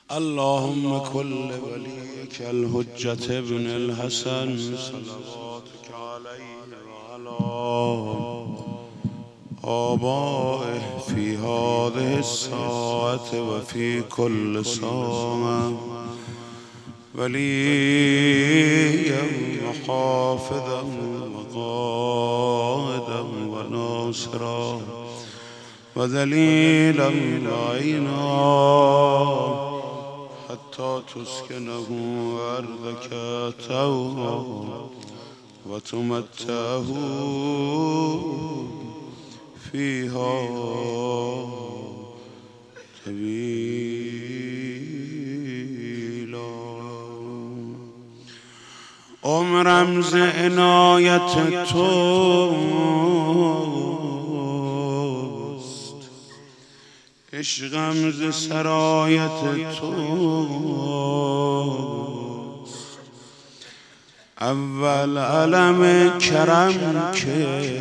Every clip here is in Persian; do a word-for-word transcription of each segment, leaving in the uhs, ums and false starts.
اللهم كل وليك الحجة ابن الحسن صلواتك عليه وعلى آبائه في هذه الساعة وفي كل ساعة وليا وحافظا وقائدا وناصرا وذليلا وعينا حتى تسكنه أرضك توبا وتمتعه فيها طويلا. عمرم ز عنایت توست، عشقم ز سرایت توست، اول علم کرم که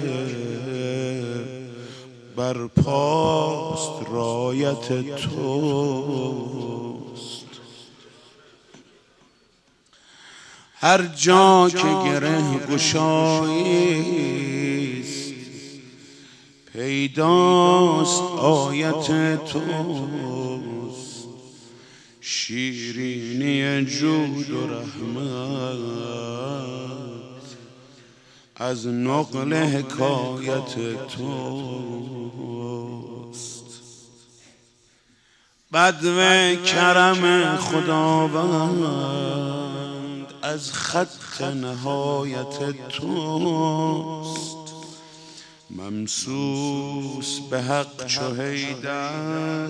بر پاست رایت توست. هر جا که گره گشاییست پیداست آیت توست. شیرینی جود و رحمت از نقل حکایت توست. بدو کرم خداوند از خط نهایت توست. ممسوس به حق چو حیدر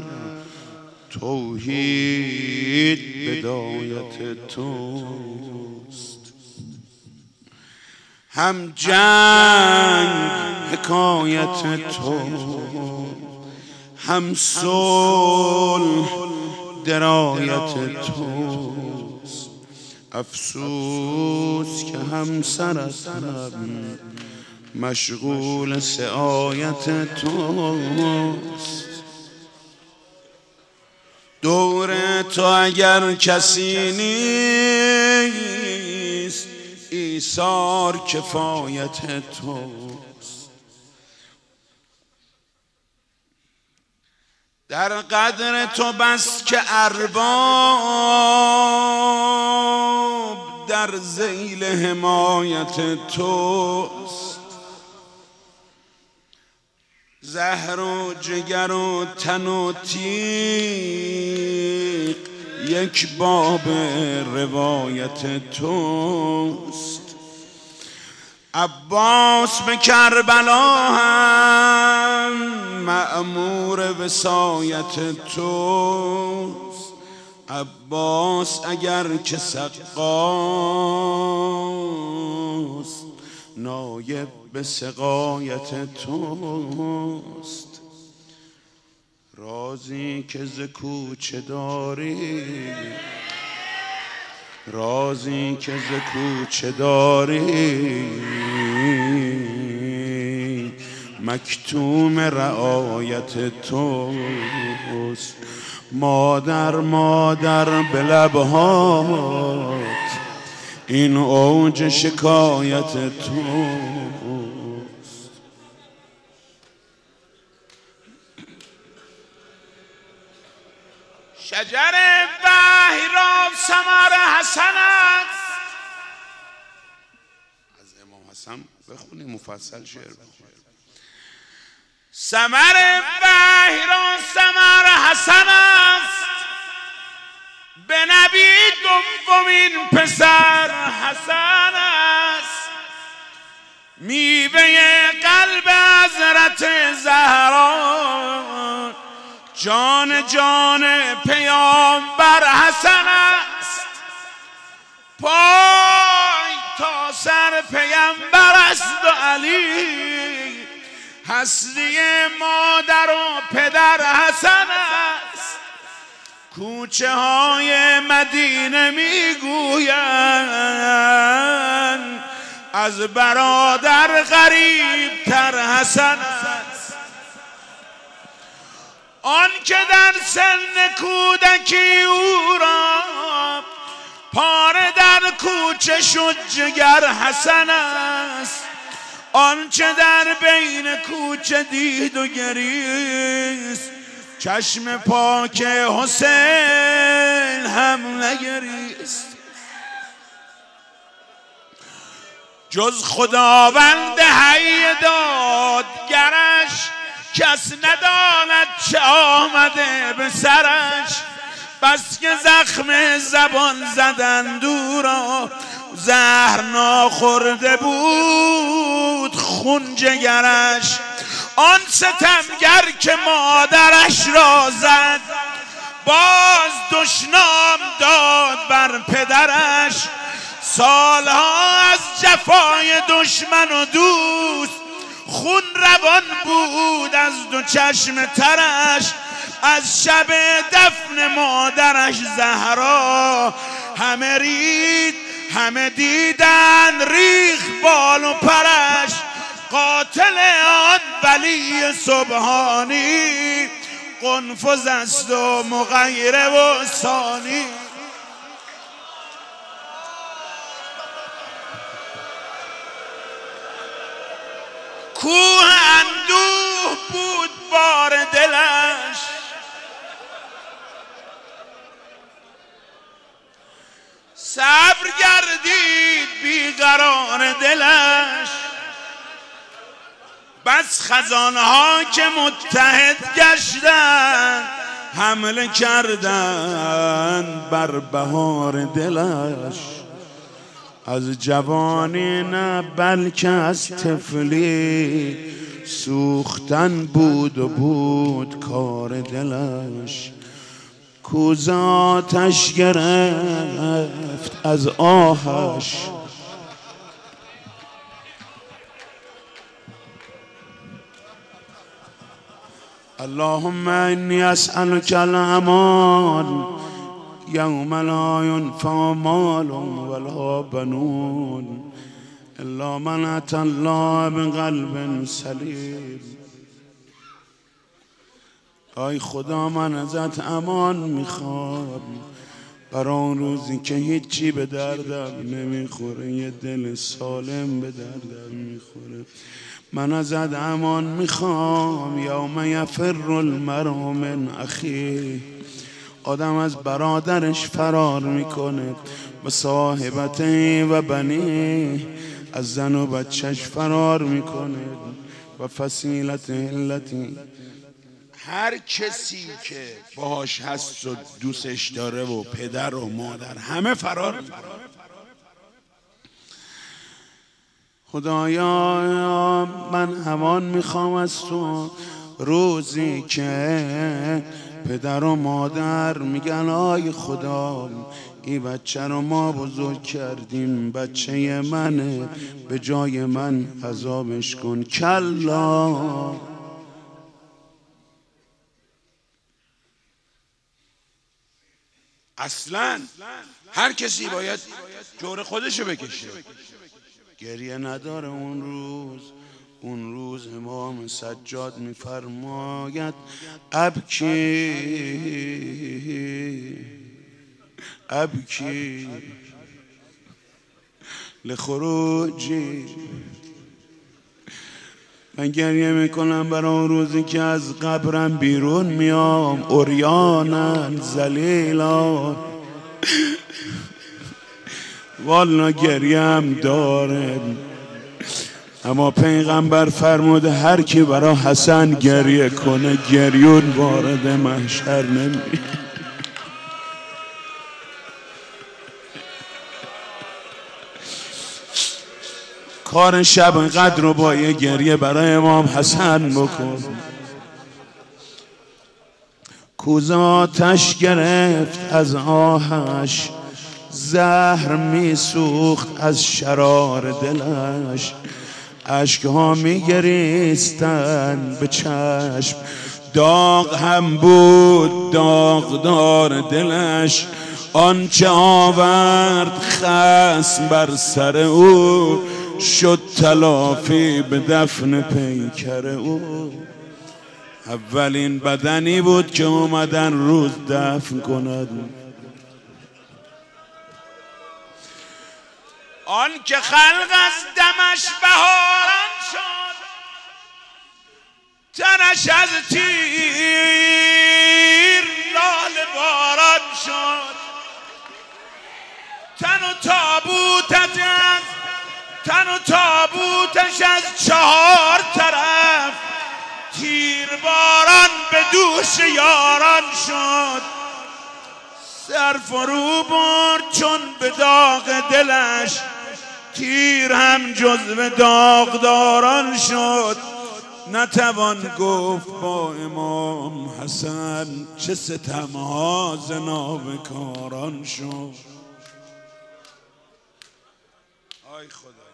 توحید بدایت توست. هم جنگ حکایت تو، هم صلح درایت توست. افسوس که همسرتم مشغول سعایت توست. دور تو اگر کسی نیست ایثار کفایت توست. در قدر تو بس که ارباب در ذیل حمایت توست. زهر و جگر و تن و تیغ یک باب روایت توست. عباس به کربلا هم مأمور وصایت توست. عباس اگر که سقاست نایب به سقایت توست. رازی که ز کوچه داری، رازی که ز کوچه داری مکتوم رعایت توست. مادر مادر به لبهات این اوج شکایت توست. شجر وحی را ثمر حسن است. از امام حسن بخونیم مفصل شعر بخونیم. ثمر وحی را ثمر حسن است، به نبی دومین پسر حسن است. میوه قلب حضرت زهرا جان جان پیامبر حسن است. پای تا سر پیامبر است و علی هستی مادر و پدر حسن است. کوچه های مدینه میگویند از برادر غریب تر حسن است. آن که در سن کودکی او را پاره در کوچه شد جگر حسن است. آنچه در بین کوچه دید و گریست چشم پاک حسین هم نگریست. جز خداوند حی دادگرش کس نداند چه آمده به سرش. بس که زخم زبان زدند او را زهر ناخورده بود خون جگرش. آن ستمگر که مادرش را زد باز دشنام داد بر پدرش. سالها از جفای دشمن و دوست خون روان بود از دو چشم ترش. از شب دفن مادرش زهرا همه رید همه دیدن ریخ بال و پرش. قاتل آن ولی سبحانی قنفذ است و مغیره و ثانی. کوه اندوه بود بار دلش صبر گردید بیقرار دلش. بس خزانها که متحد گشتن حمله کردن بر بهار دلش. از جوانی نه بلکه از طفلی سوختن بود و بود کار دلش. کوزه آتش گرفت از آهش اللهم انی اسألک الامان یوم لا ینفع مال ولا بنون الا من اتى الله بقلب سلیم. ای خدا من ازت امان میخوام برای اون روزی که هیچی به دردم نمیخوره یه دل سالم به دردم میخوره. من ازت امان میخوام یوم یفر المرء من اخیه. آدم از برادرش فرار میکنه به صاحبته و بنی از زن و بچهش فرار میکنه و فصیلت علتی. هر کسی که باهاش هست و دوستش داره و پدر و مادر همه فرار میکنه. خدایا من همان میخوام از تو روزی که پدر و مادر میگن آی خدا این بچه رو ما بزرگ کردیم بچه منه به جای من عذابش کن. کلا اصلا هر کسی باید جور خودشو بکشه. گریه نداره اون روز. اون روز امام سجاد میفرماید ابکی ابکی لخروجی. من گریه میکنم برای اون روزی که از قبرم بیرون میام عریانن ذلیلا. والا گریه هم داره اما پیغمبر فرموده هر کی برای حسن گریه کنه گریون وارد محشر نمیشه. کار شب قدر رو با یه گریه برای امام حسن بکن. کوزه آتش گرفت از آهش زهر می سوخت از شرار دلش. اشکها می گریستن به چشم داغ هم بود داغدار دلش. آنچه آورد خصم بر سر او شد تلافی به دفن پیکر او. اولین بدنی بود که اومدن روز دفن کند. آن که خلق از دمش بهاران شد، تنش از تیر لاله باران شد. تن و تابوتت از تن و تابوتش از چهار طرف تیر باران به دوش یاران شد. سر فرو برد چون به داغ دلش تیر هم جزو داغداران شد. نتوان گفت با امام حسن چه ستمها ز نابکاران شد. آی خدا.